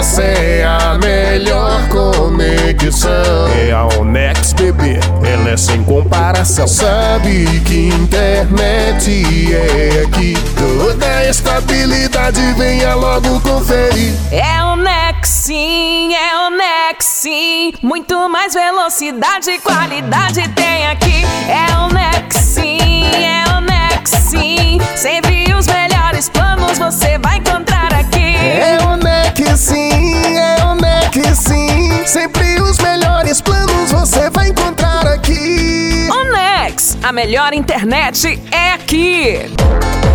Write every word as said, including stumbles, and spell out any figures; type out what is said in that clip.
essa é a melhor conexão. É a Onex, bebê, ela é sem comparação. Sabe que internet é aqui. Toda estabilidade, venha logo conferir. É Onex sim, é Onex sim. Muito mais velocidade e qualidade tem aqui. É Onex sim, é Onex sim. Sempre os melhores planos você vai encontrar aqui. É Onex sim, é Onex sim. Sempre os melhores planos você vai encontrar aqui. Onex, a melhor internet é aqui.